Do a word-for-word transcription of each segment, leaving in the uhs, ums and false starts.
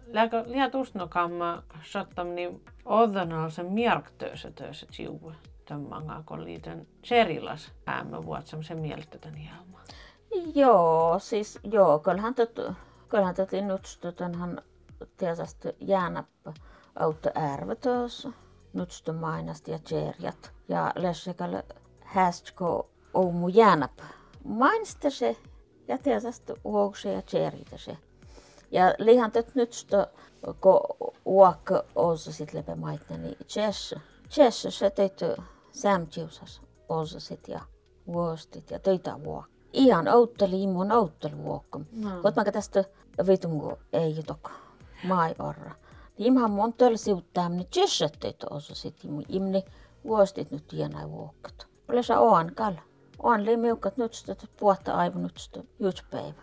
läkö liian tusnokamma sottam niin odonal sen mjärktöössä töössä tiuva. Tämängaa kun liitän serilas äämmä vuotsam sen mieltä tän jälma. Joo, siis joo, kyllähän tot, kyllähän toti nutstutanhan tietysti jäänäppä autta ärvetöössä. Nutstu mainast ja tjerjat. Ja lässäkällä hästko oumu jäänäppä. Mainsta se ja tietysti uokse ja tjerjitä se. Ja lihan tot nutstu, kun uokka osa sit lepä maitne, niin tjessä. Tjessä se teitte sämtiusas osa sit ja vuostit ja töitä vuokka. Ihan outteli mun outtelu no. Kot mä tästä vitungo ei toka mai orra. Imhan mon töl siuttaa minne tjessätteet osa sit imni vuostit nyt tienai vuokkat. Ole sä oan kalla. Oan li miukat nyt sitä puhta aivan nyt sitä jutspäivä.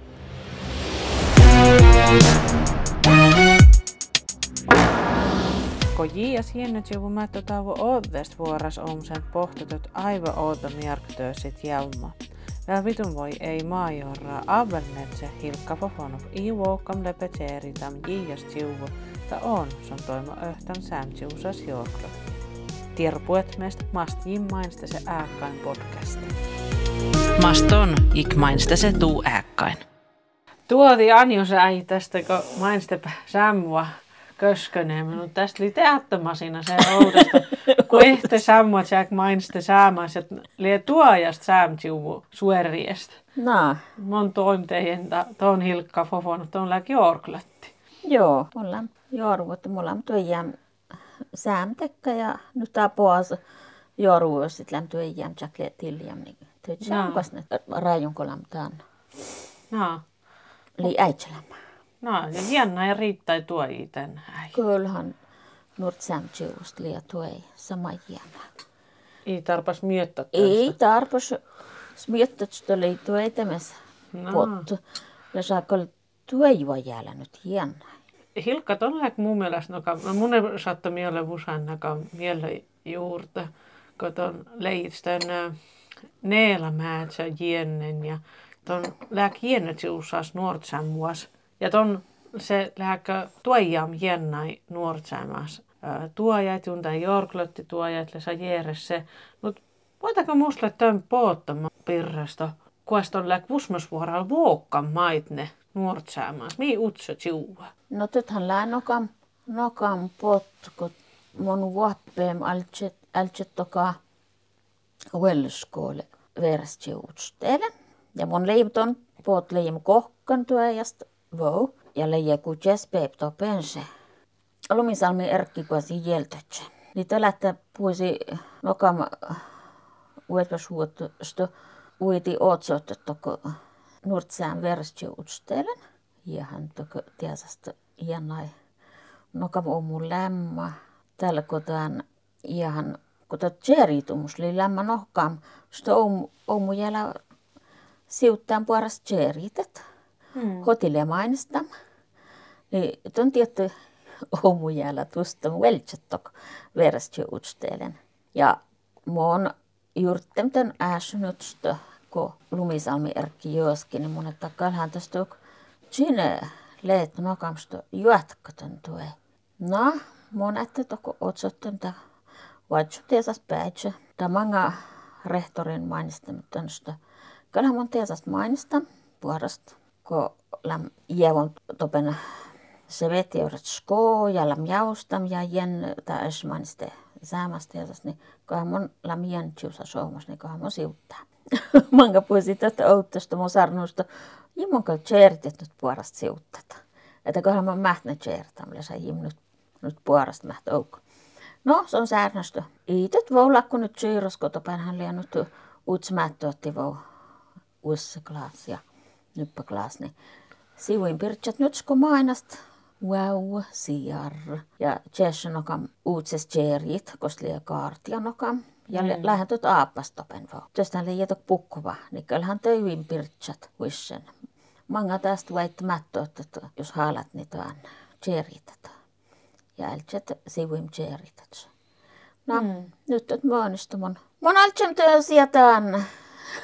Kun jias hiennet joku mättö tauvo oodest vuoras om sen pohtatut aivan oota mjärktöösit jäumma. Vielä vitun voi ei maajorraa avelnet se hilkka fofonov i vuokam lepeteri tam jias tiuvo ta on son toimo öhtän sämtiusas jorklo. Tierpuet meistä mast jimmainsta se ääkkain podcasti. Maston ik mainsta se tuu ääkkain. Tuoti Anjus äi tästä kun mainstepä sämmua kösköneen, mutta tästä oli teattomasina se oudesta, kun ehte sammuat säk mainste saamas, että lie tuojasta saamtiuvu suoriesta. No. Mon toimtejen tuon hilkka fofon, tuon läki jorklatti. Joo, mulla jorvut, mulla on tuojaan saamtekka ja nyt tapoas jorvu, sit läm tuojaan tjakle tiljam, niin tuojaan saamkas ne rajunkolam taan. No. Li äitselämä. No, ja hienna ja riittää tuoi tän äi. Kyllähän nuort sämtjuust liian tuoi sama hienna. Ei tarpas miettä tästä. Ei tarpas miettä, että li tuoi tämässä no. pottu. Ja saakka tuoi voi jäällä nyt hienna. Hilkka ton läk mun mielestä, no, mun ei saatta mieleen vusannakaan mieleen juurta, kun ton leitstön neelämäätsä jiennen ja ton läk hiennet juussas nuortsammuas. Ja ton se lähkö tuojam hiennai nuortsammas. Tuojat, juntain jorklotti tuojat, lesa jeeres se. Mut voitako musta tön poottama pirrasta, kuas ton läk vusmasvuoralla vuokkan maitne nuortsammas. Mii utso tiuva? No tuthan lää nokam, nokam potkut mun vuoppeem altset, altset toka uelluskoole verstiutstele. Ja mun leivton pot leim kohkan tuojasta. Vau, ja leijä kutjes peepto pense. Lumisalmi erkki kuasi jeltätsä. Niin tälättä puhuisi nokam uetväsuotto uiti otsot toko nurtsään versiutstelen. Ja hän toko tiesasta hienai nokam omu lämmä. Tällä kotaan ja hän kota tjeritumus li lämmä nokam. Sto omu, omu jälä siuttaan puoras tjeritet. Hmm. Hotellia mainostam. Niin ton tietty omu jäällä tustan veltsettok verstio utstelen. Ja mon juurtem tän ääsynutsta, kun Lumisalmi erkki joskin, niin monet takalhan tästä sinne leet nokamsta juotkatan tue. No, mon ette toko otsottan ta vaatsu tiesas päätsä. Ta manga rehtorin mainistamista. Kyllähän mon tiesas mainistam puolesta. Kun lam jävon topen se vetiurat skoo ja lam jaustam ja jen ta esmaniste saamasta jäsas, niin kohan mun lam jen tjuusa suomas, niin kohan mun siuttaa. Manga puhuisi tätä outosta mun sarnusta, ja mun kai tjertit nyt puolesta siuttata. Että kohan mun mähtne tjertam, ja jim nyt, nyt puolesta mähtä oukko. No, se on säännöstä. Iitet vau lakku nyt syyros, kun topenhan liian nyt utsmähtö otti vau uissa klaasia. Nyppäklaas, niin sivuin pirtsät nyt kun mainast. Wow, sijar. Ja tjessanokam uutses tjerit, koslia kaartia nokam. Ja mm. lähän tuot aappastopen vau. Tästä liian pukkuva, niin kyllähän töivin pirtsat vissen. Manga tästä väittämättä, että jos haalat niitä on tjeritet. Ja ältsät sivuin tjeritet. No, mm. nyt oot muonistu mun. Mun altsam sieltään.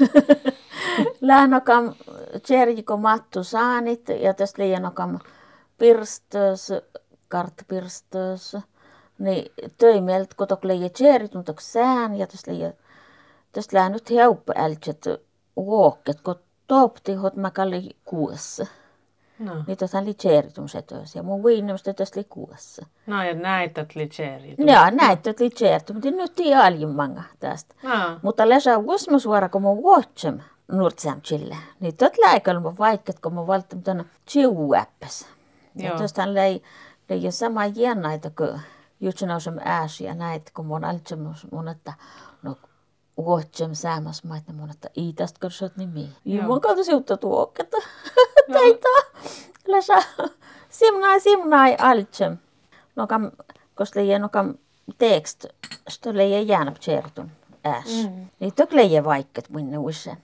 Lähnokam tjerjiko mattu saanit ja tästä liianokam pirstös, kartpirstös. Niin töi meiltä kotok leijä tjeerit, mutta sään ja tästä leijä, tästä lää nyt helppo ältset vuokket, kun topti hot mä kalli kuussa. No. Niin tästä li tjeeritun se tös ja mun viinemistä tästä li kuussa. No ja näitä li tjeerit. Joo, näitä li tjeerit, mutta nyt ei aljumanga tästä. No. Mutta läsä uusma suora, kun mun vuotsem nurtsamchille. Niin tot läikellä mun vaikket, kun mun valtam tänne chiu-äppäs. Ja tästä lei, lei sama jännäitä, kun jutsunausem ääsi ja näitä, kun mun altsemus mun, että no vuotsem säämäs maita mun, että ei tästä katsot nimi. Ja mun kautta siutta tuoketta. Teitä läsä simnai simnai altsem. No kam, koska leijä no kam tekst, sto leijä jäänä tjertun ääs. Mm. Niin tök leijä vaikket minne usein.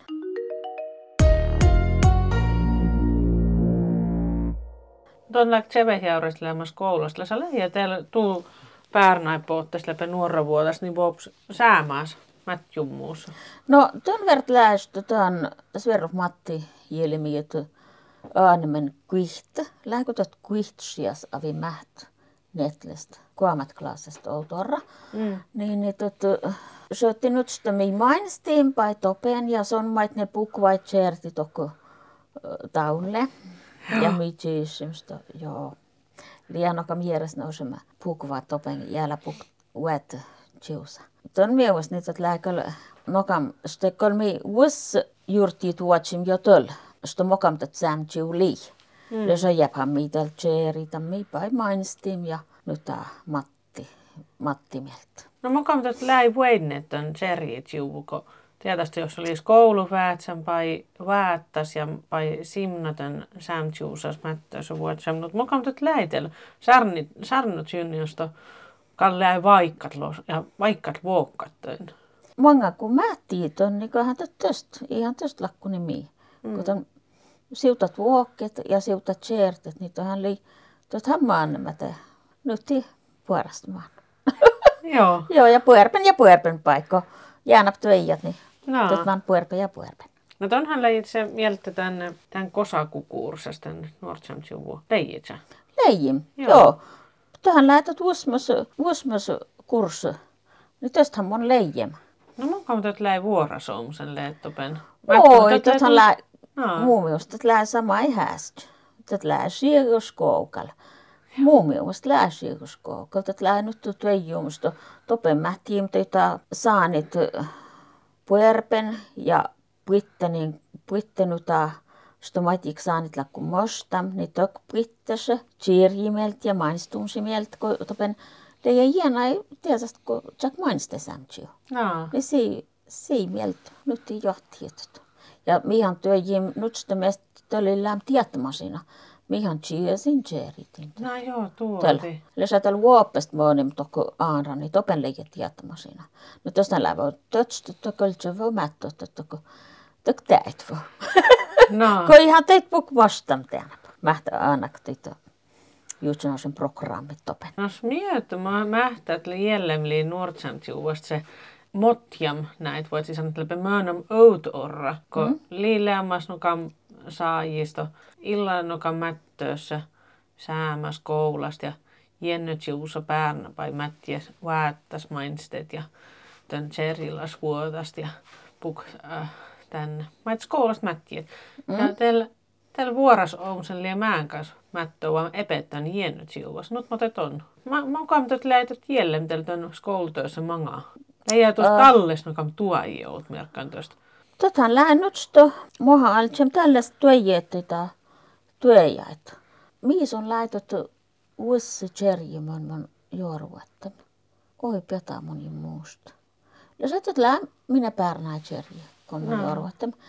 Tuon läk tsevehjaureista lämmäs koulusta. Läsä leijä teillä tuu päärnaipoottas läpi nuoravuotas, niin voips säämääs mätjummuus. No, tuon vert lähtö, tuon Sverrof Matti Jelmi, että aanemen kuiht. Lähkö tuot kuihtsias avi mäht netlestä, kuomatklaasesta outorra. Mm. Niin, niin tuot, syötti nyt sitä mi mainstiin pai topen ja son mait ne pukvait tjerti toko taulle. Ja mi tjiisimstä, joo. Lianoka mieres nousema pukvaat topen jäällä puk uet tjiusa. Tuon mielestä niitä, että lääkällä nokam, sitten kolmi vuosi juurtii tuotsim jo töl. Sitten mokam tätä sään tjiu lii. Mm. Lösä jäphän miitel tjeeritä, miipäi mainstim ja nyt tää Matti, Matti mieltä. No mokam tätä läi vuinnet tämän tjeeriit juuko. Tietysti jos olisi kouluväätsän pai väättäs ja pai simnaten sämtjuusas mättöössä vuotsam. Mutta mokam tätä läitel sarnit, sarnut jynjosta. Kalleai vaikkat los ja vaikkat vuokkattön. Monga kun mättii ton, niin kohan tästä ihan tästä lakku nimi. Mm. Kun ton siutat vuokket ja siutat tjeertet, niin tohan li tuot hammaan nämä te. Nyt ei puorastamaan. Joo. Joo, ja puerpen ja puerpen paikko. Jäänap tuijat, niin no. Tuot vaan puerpen ja puerpen. No tonhan leijit se mieltä tänne tämän kosakukuursas tänne Nordsamtjuvu. Leijit sä? Leijim, joo. joo. Tähän lähetät vuosmas kurssi. Niin tästähän mun leijem. No mun kautta, että lähe vuorosoumsen leettopen. Oi, tätähän lähe, muun mielestä, että lähe sama ei häästä. Tätä lähe siirroskoukalla. Muun mielestä lähe siirroskoukalla. Tätä lähe nyt tuijumista. Topen mähtiin, että saanit puerpen ja puittenin, puittenuta. Sitten maitik saanit lakku mostam, niin tök puittase, tjirjimelt ja mainstumsimelt, kun topen leijä hiena ei tietysti, kun tjak mainstesämtsiö. No. Niin si, si mieltä, nyt ei johtiettu. Ja mihan työjim, nyt sitten meistä tölillään tietämasina, mihan tjiesin tjeritin. No joo, tuoti. Lesä tällä vuopesta monim tokko aanra, niin topen leijä tietämasina. Nyt tästä lävä on tötstä, tököltsä voi mättä, tökö, tök täit voi. No. Kun ihan teit puk vastaan tänä. Mähtä aina teitä jutsunausen programmit topen. No smietu, mä mähtä, että jällemliin Nordsamtjuvusta se motjam näit voit siis sanoa, että möönam outorra, kun mm. liileammas nukam saajisto, illan nukam mättöössä säämäs koulasta ja jennytjuusa päärnä vai mätties väättäs mainstet ja tön tserillas vuotast ja puk... Äh, tänne. Mä et koulusta mättiet. Mm. Ja teillä teillä vuoras on sen liian mään kanssa mättöä, vaan epettän hiennyt siuvas. Nyt mä otet on. Mä, mä oon kaamit, lähetät jälleen teillä tämän koulutöössä mangaa. Läijää tuossa uh. talles, no kam tuoji oot merkkaan tuosta. Totahan lähen nyt sto. Moha altsem tällaista tuojeetteita tuojaita. Miis on laitettu uusi tjerjimon mun juoruetta. Oi peta moni muusta. Ja sä oot lähen minä päärnää tjerjiä. No.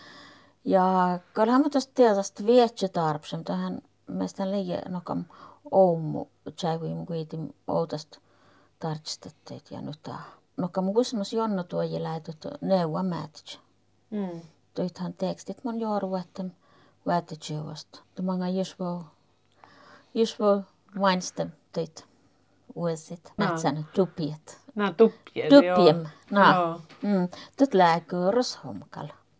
Ja kyllähän mä tästä tietysti vietse tarpsen. Tähän meistä leijä nokam oumu tjäivuim kuitin outasta tarkistetteet ja nyt tää. Nokam uusmas jonno tuoji lähetut neuva määtitsä. Mm. Töithän tekstit mun juoruetten väätitsevasta. Tumanga josvo josvo mainsta töitä uusit. Mätsän tupiet. No tuppiet, Tuppiem. joo. No. Mm. Tut lääkööräs homkalla.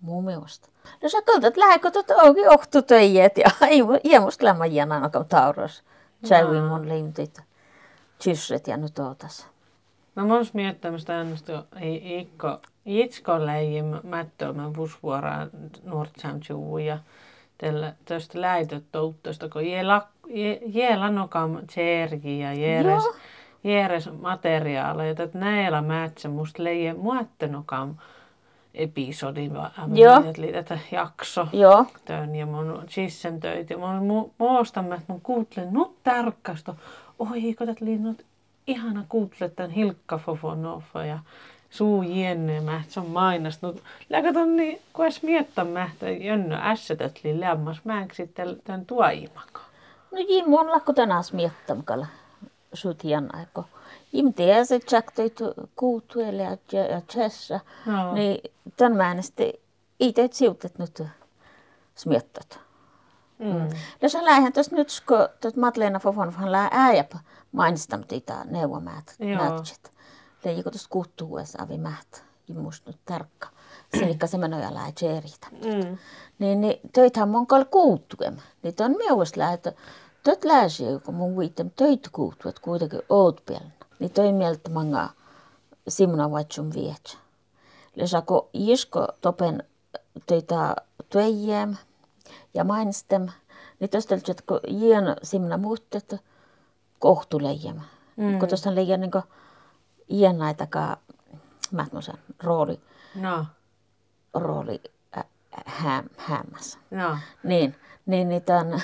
Muu mielestä. No sä katsoit, lähdekö tuota oikein ohtutöijät ja ei musta lämmä jäänä ainakaan tauros. Tsäyvi mun liimtit, tjysset ja nyt ootas. No mons miettämistä ennästä ei ikko, itsko läjim mättölmän vusvuoraan nuortsamtjuu ja tästä läitöt touttosta, kun jäällä nokam tsergi ja järes, järes materiaaleja, että näillä mätsä musta leijä muattenokam episodi, että jakso. Joo. Tön ja mun sissen töitä. Ja mun muostamme, että mun kuuntelen nyt tarkasta. Oi, kun tät linnut ihana kuuntlet tän Hilkka Fofonova ja suu jennemmä. Se on mainastunut. Läkaton niin, kun edes miettämä, että jönny ässetät li lämmas. Mä enkä sitten tän tuaimaka. No jim mun lakko tänään miettamkalla. Sut hien aiko. Jim tiedä, se tjak töit kuutuelle ja tjessa. No. Niin tän mä äänestä itse siutet nyt smiettat. Mm. Ja sä lähden tuossa nyt, kun tuot Madleena Fofonvahan lää ääjäpä mainistam tiitä neuvomäät näytset. Leijiko tuossa kuuttuuessa avi määt. Jimmus nyt tarkka. Silikka se menoja lää tjeeritä. Mm. Niin, niin töithän mun kall kuuttuem. Niin ton mielestä lää, että tot lääsiä, kun mun viitem töitä kuuttu, että kuitenkin oot pielänä. Niin toi mieltä manga simuna vaitsum vietsä. Lesako isko topen töitä töijäm ja mainistem, niin tuosta että kun jien simuna muuttet kohtuleijäm. Mm. Kun tuosta leijän niin jien näitäkaan, mä sen rooli, No. rooli äh, häm, hämmässä. No. Niin, niin, niin tämän,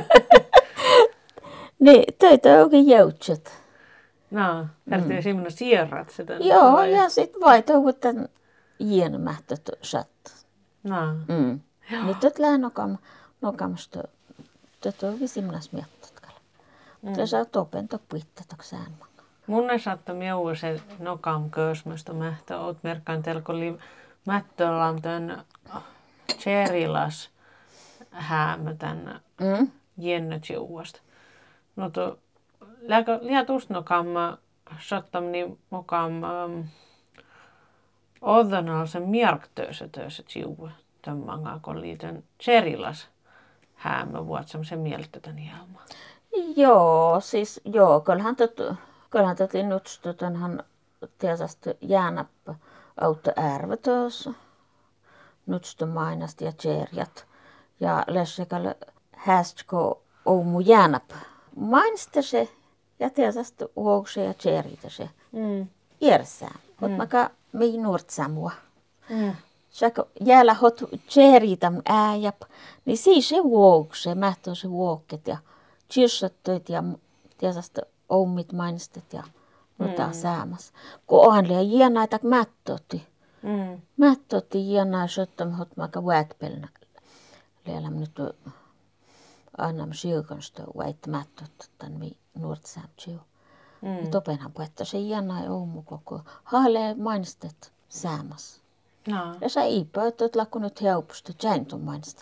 niin töitä onkin joutset. No, tästä mm. simuna sierrat sitä. Joo, vai? ja sitten vaihtuu tämän jien mähtöt sat. No. Mm. Niin tot lää nokam, nokamsta, tot onkin simnas miettotkalla. Mm. Mutta sä oot open tok puittetok säännön. Mun ei saattaa mieu se nokam kösmästä mähtä. Oot merkkaan telko li mättöllä tän cherilas häämä tän Mm. jennet juuasta. No to liä tuosta nokam sattam niin mokam um, odanal sen mjärktöössä töössä jiua. Tämän kun liitän cherilas häämä vuotsam sen mieltä tän jälma. Joo, siis joo, kyllähän tot, kyllähän tot nutstutanhan tiesast jäänäppä autta ärvetöössä. Nutstu mainasti ja tjerjat. Ja lessekällä hästko oumu jäänäppä. Mainsta se ja tiesast uokse ja tjerjitä se. Mm. Iärsään. Ot Mm. maka mei nuortsamua. Mm. Säkö jäällä hot tjeritam ääjäp, niin siis se uokse, mähtö se uokket ja tjyrsöttöit ja tiesast oumit mainistet ja noita Mm. säämäs. Kun onhan liian jienaita mättötti. Mm. Mättötti jienaa söttöm hot maka vätpelnä. Lielläm nyt annam syökonsta väit mättöt tän mi nuortsam tjiu. Mm. Niin topenhan puhetta se jienaa oumu koko. Haalee mainistet säämäs. No. Ja sä iipä, että oot lakku nyt helposti, jäin tuon mainista.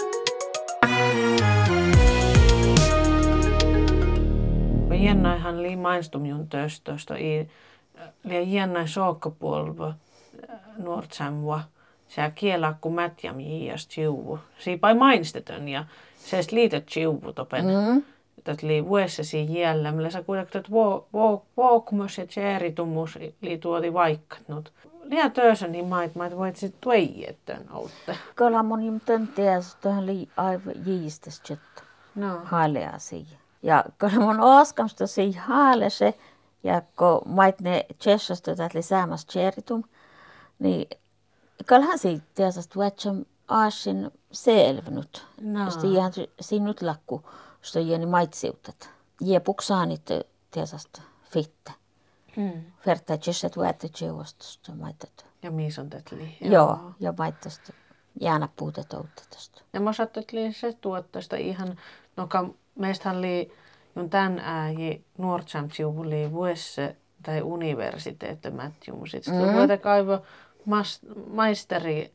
Jännäihän lii mainstum jun töstöstä. Lii jännäi sookkapuolva nuortsamua. Sä kielää kun mätjäm jiiast jiuvu. Siipai mainsteton ja se liitet jiuvu topen. Mm. Tätä lii vuessasi jällä. Millä sä kuitenkin vuokmus ja tjääritumus lii tuoti vaikkat nyt. Liian töössä niin mait, mait voit sit tueijättön outte. Kyllä mun jimtön ties, tuohon lii aivan jiistes jettu. No. Haalea siihen. Ja kyllä mun oskamsta siihen haale se, ja kun mait ne tjessasta tätä säämäs tjeritum, niin kyllähän siitä tiesast vuotsam aasin selvenut. No. Josta jään siinä nyt lakku, josta jääni maitsiutat. Jää puksaanit tiesast fitte. Mm. Verta tjesset vuotet jeuostosta maitat. Ja miis on tätä lii. Joo, ja maittasta jäänä puutet outetasta. Ja mä saattu, että se tuotteesta ihan, no meistähän lii jun tän ääji nuortsamtsiuvu lii vuesse tai universiteettömätjumu. Sitten mm. voita kaivo mas, maisteri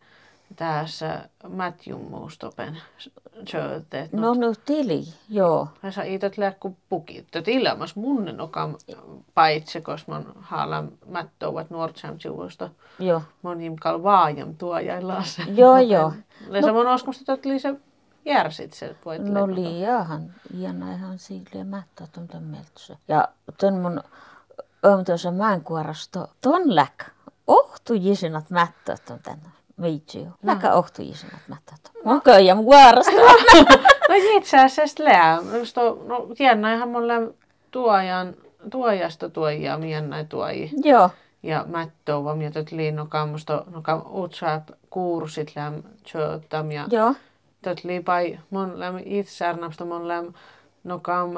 tässä mätjummuustopen sööteet. No nyt tili, joo. Sä itot läkku pukit. Tätä ilmas munnen okam paitse, koska mä haalan mättouvat nuortsamtsiuvosta. Joo. Monim kal vaajam tuojaillaan. Joo, joo. Lesa mun oskosta tot liise järsit se voit No liiahan, iänä ihan siiliä mättää tuon mieltä. Ja ton mun ömtössä mäenkuorosta ton läk. Ohtu jisinat mättää tuon tänne. Viitsiu. Läkä ohtu jisinat mättää tuon. Mun köijän kuorosta. No itse asiassa lää. No jännä ihan mun läm tuojan, tuojasta tuojaa jännä tuoji. Joo. Ja mättouva, mitä tot liin no kammusta, no kam utsaap kuursit läm tjöötam ja Joo. tot liipai mun läm itse arnamsta mun läm no kam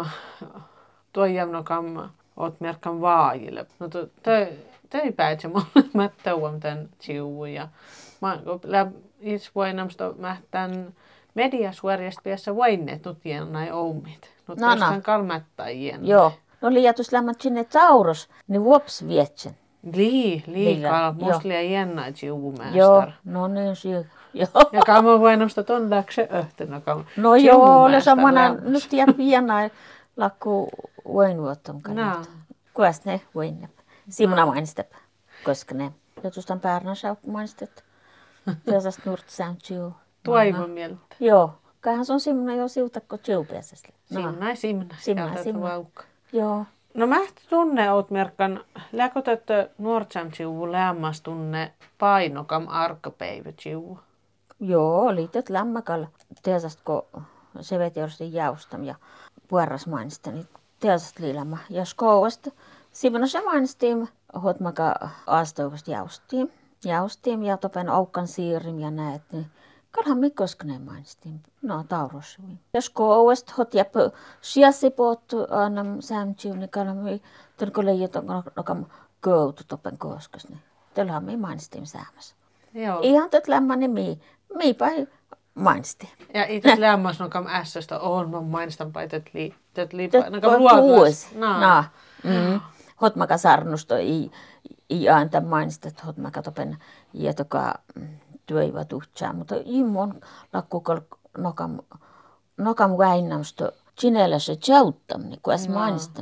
tuojam no kam oot merkan vaajille. No to töi töi päätsä mun mättouvam tän tsiuvu ja mä läm itse voinamsta mähtän mediasuorjasta piässä voinneet nyt jännä oumit. Nyt No, no. tostan kalmättää jännä. Joo. No liiatus lämmät sinne tauros, niin vuops vietsen. Lii, liikaa. Joo. Musta liian jännä tsiuvumäestär. Joo, no niin syy. Joo. Ja kama voinamsta ton läksä öhtönä. No joo, oli samana, nyt tiedä pienä lakku voin vuoton No. kannalta. Kuas ne voin. Simona mainistep, koska ne. Ja tuostaan päärnä saukku mainistet. Tiesast nurtsään tsiu. Toivon mieltä. Joo, kaihan se on Simona jo siutakko tsiupiasesti. Simna, simna. Simna, simna. Joo. No mä tunne oot merkan, läkotättö nuortsam tsiuvu lämmas tunne painokam arkapäivä tsiuvu. Joo, liitot lämmäkalla. Tiesast kun se veti orsti jaustam ja puoras mainista, niin tiesast liilämä. Ja skouvasta Simona se mainistiin, hotmaka aastoivasta jaustiin. Jaustiin ja topen aukkan siirim ja näet, niin kalhan mi koskane mainistiin. No, taurossuin. Ja skouvasta hot jäppö siassi poottu annam sämtsiu, niin kalhan mi tönko leijät nokam koutu topen koskas, niin tällähän mi mainistiin säämässä. Joo. Ihan tot lämmäni mi, mi päin mainistiin. Ja itse lämmas nokam ässöstä on, mä mainistan päin, että lii, että lii, Tot nokam puus. luokas. No. Mm. Hotmaka sarnusto i, i aina mainistet hotmaka topen jetoka työivä tuhtsää, mutta immon lakkukol nokam, nokam väinämstä chinellä se tjauttam, niin kuin äs mainistam.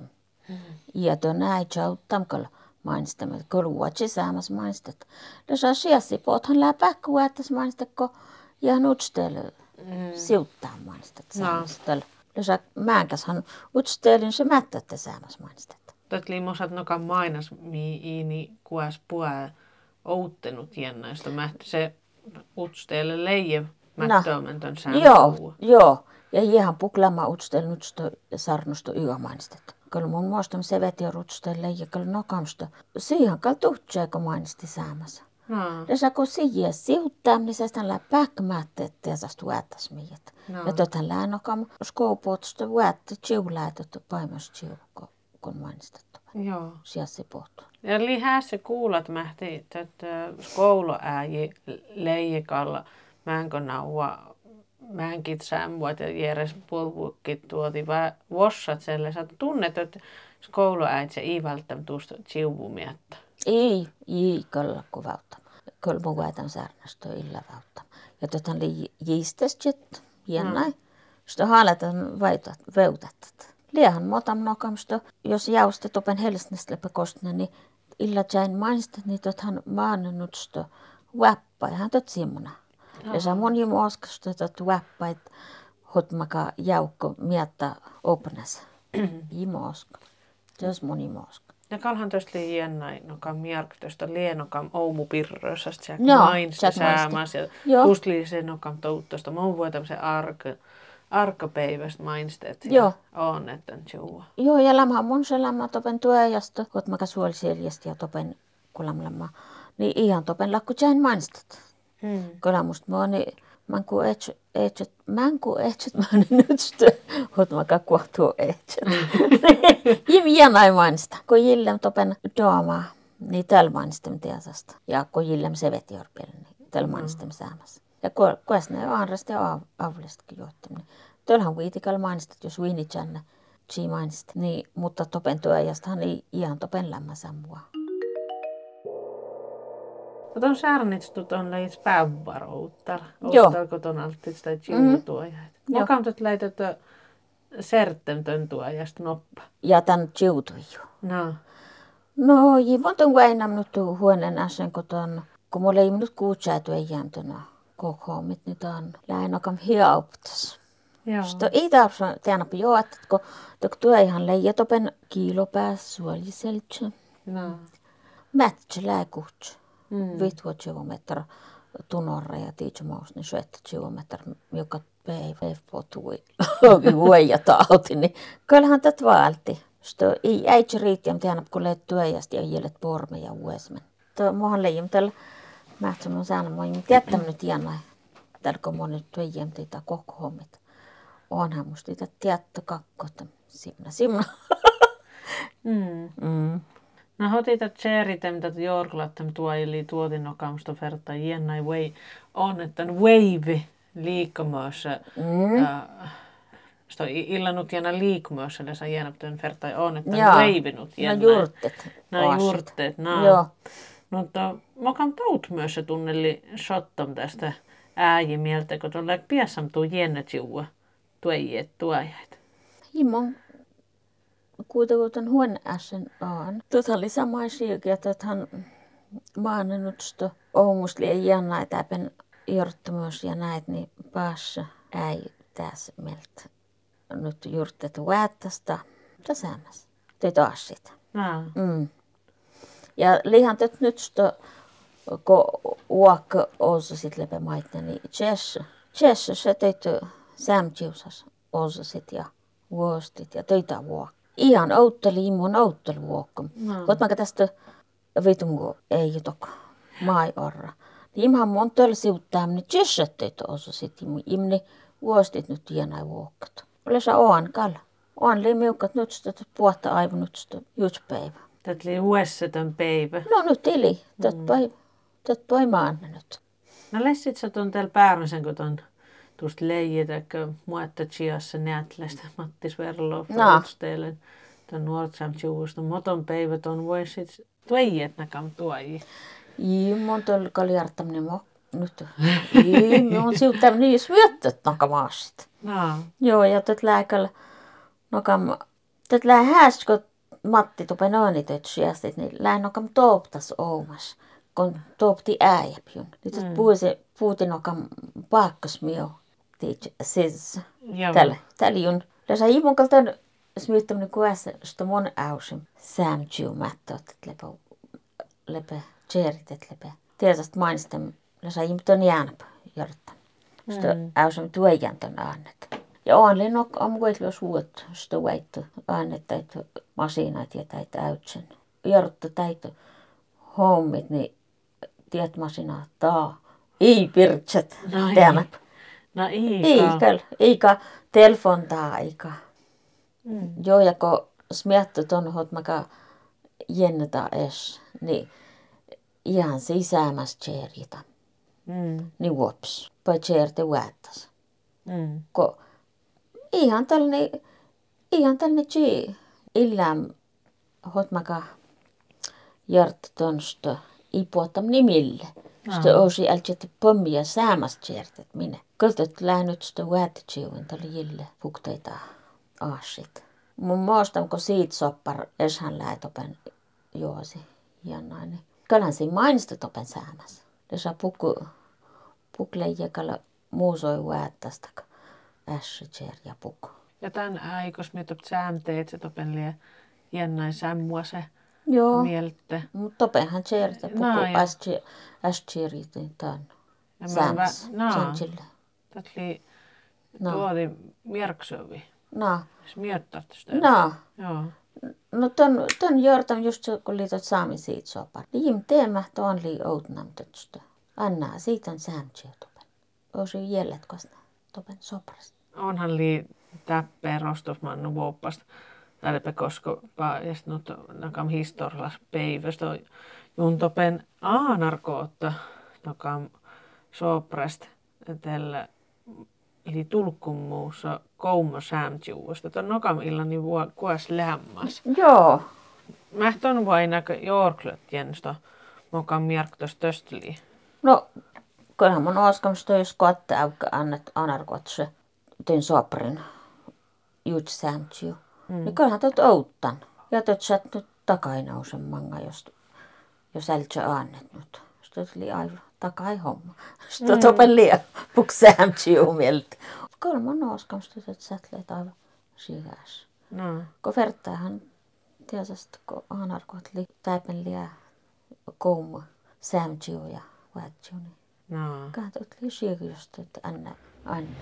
Ja to näin tjauttam, kol mainistam, että kol uotsi saamas mainistet. Ja saa siassi, poothan läpäkkä uättäs mainistetko ja nutstel siuttaa mainistet saamastel. Ja saa määnkäshan utstelin se mättätte saamas mainistet. Tot liimosat nokam mainas mi iini kuas puhe outtenut jännä, josta mähti se utsteelle leije mättöömentön sään. Joo, joo. Ja ihan puklama utstel nutsto sarnusto yö mainistet. Kyllä mun muistam se veti rutstelle ja kyllä nokamsta. Siihen kal tuhtseeko mainisti saamassa. No. Ja kun siihen siuttaa, niin se sitten läpäkmättä, että ja sast uättäs miet. No. Ja totan lää nokam skoupootsta uättä tsiuläätetty paimas tsiukko, kun mainistettu. Joo. Siassi pohtu. Ja lihää se kuulat mähti, että skouluääji leijekalla mänkö naua mänkit sämmuat ja järjes pulvukit tuoti vai vossat sellaisen. Tunnet, että skouluäit se ei välttämättä tuosta tsiuvumietta. Ei, ei kyllä kuvautta. Kyllä mun väitän särnästö illa vautta. Ja totan li jiistestet, jännäin. Mm. Sitä haaletan väitat, veutat. Liehan motam nokamsta, jos jaustet open helsnästä läpi kostna, niin illa jäin mainistat, niin tothan maanannutsta väppä. Hän tot simuna. Ja saa moni muoskasta tot väppä, että hotmaka jaukko miettä opnas. I muoska. Se olisi moni muoska. Ja kalhan tuosta oli jännä, nokam mierktöstä lienokam oumupirrössästä se Joo, mainista sä mainistit. säämäs ja Joo. kustli se nokam touttosta. Mä voin tämmöisen arka, arkapäivästä mainistet. Joo. On, että tjua. Joo, ja lämä mun se lämmä topen työjasta, kun mä kasuolisielijästä ja topen kulam lämmä. Niin ihan topen lakku jäin mainistat. Hmm. Kyllä musta mä oon Mä ku etset, etset, mä ku etset, mä oon nyt sitä, hot mä kakkuahtuu etset. Jim jäänai mainista, kun jillem topen doama, niin täl mainistem tiasasta. Ja kun jillem se veti orpel, niin täl mainistem säämässä. Ja kuas ne aanrasta ja avlistakin johtaminen. Tölhän kuitikal mainistat, jos viini tjänne, tsi mainista. Niin, mutta topen työjastahan ei ihan topen lämmä sammua. Mutta on särnitstut on leits päivävarouttar. Joo. Ottalko ton altti sitä chiutuajat. Joo. Mä kamtat läitöt serttemtön tuojasta noppa. Ja tän chiutui jo. No. No, jivon ton väinam nyt huoneen äsen koton. Kun mulla ei nyt kuutsääty ei jämtönä koko hommit, niin on lähinokam hiauptas. Joo. Sitten ei tarvitse tehdä jo, että kun tuo ihan leijatopen kiilopäässä suoliseltsä. No. Mätsä lääkuhtsä. Mm. Vittua kilometra tunorra ja tiitsimaus, niin syöttä kilometra joka päivä potui. Oikein vuoja tauti, niin kyllähän tätä valti. Sitten ei äitsä riitti, mutta tehdä kun leet työjästä ja jäljet pormeja uudestaan. Tuo muhan leijim tällä mätsä mun säännä, mä en tiedä nyt tienä. Täällä kun mun nyt työjäm teitä koko hommit. Onhan musta niitä tietty kakkota. Simna, simna. Mm. Mm. No hotita tseritem tätä jorklattam tuojili tuotinnokamsta ferta jännäi way on että wave liikkumassa. Mm. Äh, sto illanut jännä liikkumassa eli sa jännäptön ferta on että Jaa. wavenut No jännä. juurtet. No Oasit. juurteet, no. Joo. Mutta mokam taut myös se tunneli shottam tästä ääjimieltä, kun tuolla piässam tuu jännät juua tuojiet tuojat. Himmon kuitenkin tuon huoneäsen on. Tuota oli sama asia, että hän maannut sitä Oumusta liian jännä täpen jorttumus ja näet, niin päässä ei tässä meiltä nyt jurtettu väättästä. Tässä ämmäs. Te taas sitä. No. Mm. Ja lihan tätä nyt sitä, kun uokka osa sit lepä maitne, niin Jesse, Jesse se teitte sämtsiusas osa sit ja vuostit ja töitä vuokka. Ihan outteli, mun outteli vuokka. No. Mutta mä tästä vitunko ei jutoko mai orra. Ihan mun töllä siuttaa, niin Jesse teitte osa sit. Imni vuostit nyt tienai vuokkat. Ole sä oon kalla. On liimiukat nyt sitä puolta aivan nyt sitä jutspäivä. Tätä oli uudestaan päivä. No nyt ili, tätä mm. päivä. Tätä päivä nyt. No lessit sä tuon täällä päärmäsen, kun tuon tuosta leijitäkö muetta chiassa nätlästä Mattis Verlo No. teille tuon nuortsam chiuusta. Moton päivä tuon voisit tuojiet näkam tuoji. Ii, mun tuolla kaljartaminen mo nyt. Ii, mun siuttaa niin syöttöt nakamaasit. No. Joo, ja tätä lääkällä nokam, tätä lää häästä, kun Matti tupe noini töitä siastit, niin lää nokam tooptas oumas, kun toopti äijäpjun. Niin tätä Mm. puhuisi, puhuti nokam paakkas mio, tiedä, siis. Joo. Tällä, tällä jun. Tässä ihmun kalta on smyyttäminen kuvassa, että mun äusim sämtsiu mättä, että lepä, lepä, tjerit, että lepä. Tiedätkö mainistam, tässä ihmun on jäänäpä, jortta. Sitten Mm. äusim tuejan ton aannet. Ja on linnok on kuitenkin suut, sitä väittö, aannet täytyy masinaat ja täytyy äytsen. Jortta täytyy hommit, niin tiedät masinaa taa. Ei pirtset, No ei. tänäpä. No Ei, iika. kyllä. Eikä telefontaa, eikä. Mm. Joo, ja kun smiattu ton hot maka jenneta es, niin ihan sisämässä tjeeritä. Mm. Niin vuops, vai tjeerte väättäs. Mm. Ko ihan tällainen, ihan tällainen tjii. Illään hot maka järtä tonsta ei puhutam nimille. Sitten osi ältsät pommia säämässä tjeertet minne. Kyllä lähnyt sitä väättätsiuin tällä jille pukteita aasit. Mun muistan, kun siitä soppar eshän läetopen juosi ja nainen. Kyllähän siinä mainista topen säämässä. Ja saa puku, pukleijäkällä muusoi väättästä ässä tjeer ja puku. Ja tämän aikos me top säänteet se topen lie jännäin sämmua se Joo, mieltä. mutta topenhan tjeertä puku No, ja- ässä tjeeritin tämän Ja mä säämässä. vä- no. Säntsille. Tätä oli No, tuoti mierksyövi. no, Se miettartu sitä. no. Joo. No ton, ton jortan just se, kun liitot saami siitä sopar. Liim teemä ton lii outnam tötstä. Anna siitä on sääntsiä topen. Osi jället kosna topen soparasta. Onhan lii täppeen rostosmannu vuoppasta. Täällä koska paajast nyt nakam historiallas päivästä jun topen aanarkootta nakam soprasta tällä eli tulkkumuussa kouma sääntsiuusta. Tuon nokam illani vuo kuas lämmas. Joo. Mä ton vain näkö jorklöt jenstä. mokan mierktos töstli. No, kyllähän mun oskamista jos kotte aukka annet anarkotse tyn soprin jutsämtsiu. Mm. Niin kyllähän tuot outtan. Ja tuot sä nyt takainausen manga, jos, jos ältsä annet nyt. Sitten oli aivan takai homma. Sitten mm. open liian puksäämtsiu mieltä. Kyllä mun oskamista, että sä tleet aivan sikäs. No. Kun vertaahan tietysti, kun anarkot li täipen liian kouma sämtsiu ja vatsiu, niin No. katsot li sikästä, että anna annat.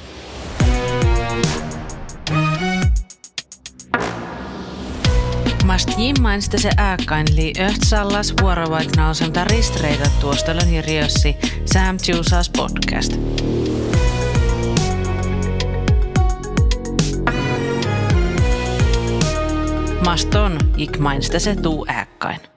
Mast jimmainsta se ääkkain li öhtsallas vuorovaiknausemta ristreitä tuostelun hirjössi Sam Tjusas podcast. Maston ikmainsta se tuu ääkkain.